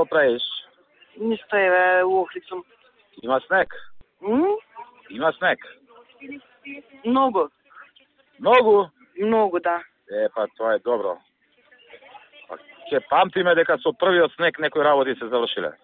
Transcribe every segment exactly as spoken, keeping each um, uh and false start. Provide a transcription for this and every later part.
Какво правиш? Ништо е, у Охрид сум. Има снег? М? Има снег? Многу. Многу? Многу, да. Е, па тоа е добро. Па, ќе памтиме дека со првиот снег некои работи се завршиле.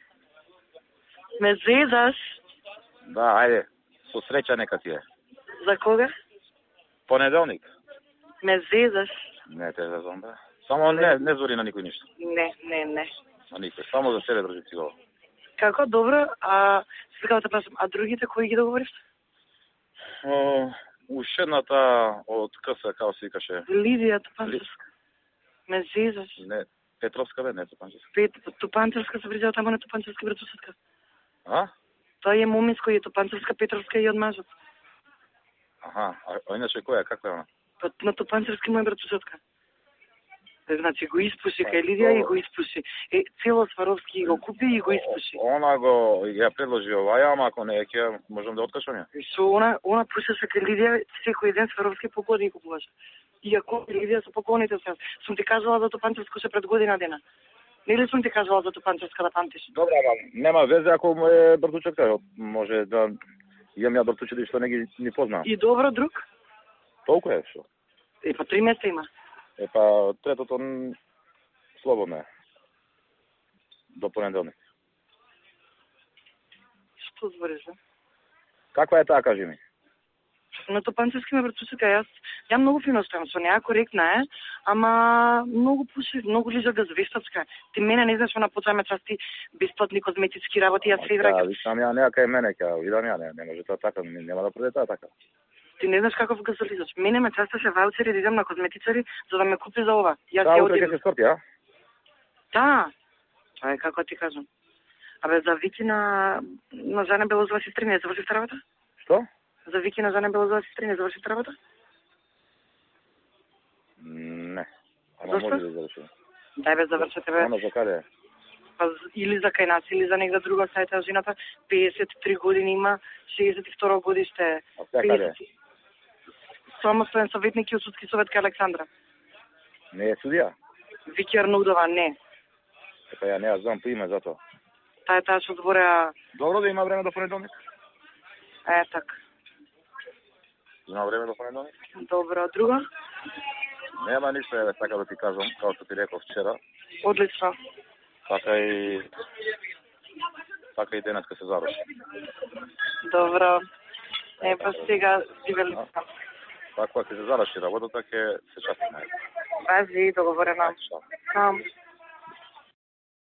Ме зезаш? Да, ајде, со среќа нека ти е. За кога? Понеделник. Ме зезаш? Не те зезам, бе. Само не, не звори на никој ништо. Не, не, не. На никој, само за себе држи цигало. Како, добро, а сега да прашам, а другите кои ги договориш? О, ушедната од КС, како се викаше? Лидија Тупанчевска. Ме зезаш? Не, Петровска бе, не Тупанчевска. Пет, Тупанчевска се вризава тамо на Тупанчевска братусетка. А? Тоа е моминско, е Тупанчевска, Петровска и од мажот. Аха, а, а иначе која е, каква е она? Па на Тупанчевски моја братусетка. Значи го испуши кај Лидија и го испуши. Е, цело Сваровски го купи и го испуши. Она го ја предложи оваја, ама ако не ќе можам да откажам ја. И со она, она пушеше кај Лидија, секој ден Сваровски по години купуваше. Иако Лидија со поклоните се. Сум ти кажала за Тупанчевско се пред година дена. Нели сум ти кажала за Тупанчевска да памтиш? Добра, ама нема везе ако му е братучетка, може да имам ја братучети што не ги ни позна. И добро друг? Толку е што? Е, па три места има. Е, па третото слободно е. До понеделник. Што збориш, бе? Каква е таа, кажи ми? На Тупанчевски ме братучетка, јас ја многу фино стојам со неа, коректна е, ама многу пуши, многу лижа газвештачка. Ти мене не знаеш, она почаме части бесплатни козметички работи, јас се враќам. Да, вишам ја неа кај мене, ќе видам ја, не, не може тоа така, нема да проде тоа така. Ти не знаеш каков газолизач. Мене ме часташе ваучери да идам на козметичари за да ме купи за ова. Јас Да, ќе утре ќе одим. се скорпи, а? Да. Тоа е како ти кажам. Абе за Вики на на Жана Белозова сестри не заврши работа? Што? За Вики на Жана Белозова сестри не заврши работа? Не. Ама Зошто? може да заврши. Дај бе завршете бе. Она за каде е? Па или за кај нас, или за негда друга сајта, жената пеесет и три години има, шеесет и второ годиште е. А сега каде е? Самостоен советник и од судски совет кај Александра. Не е судија? Вики Арнудова, не. Епа ја не ја знам по име за тоа. Таа е таа што збореа, Добро да има време до понеделник. е така. Има време до понеделник? Добро, друго? Нема ништо, еве така да ти кажам, како што ти реков вчера. Одлично. Така и така и денеска се заврши. Добро. Е, па сега живели сам. Така ќе се заврши работата, ќе се частиме. Важи, договорено. Чао. Сам.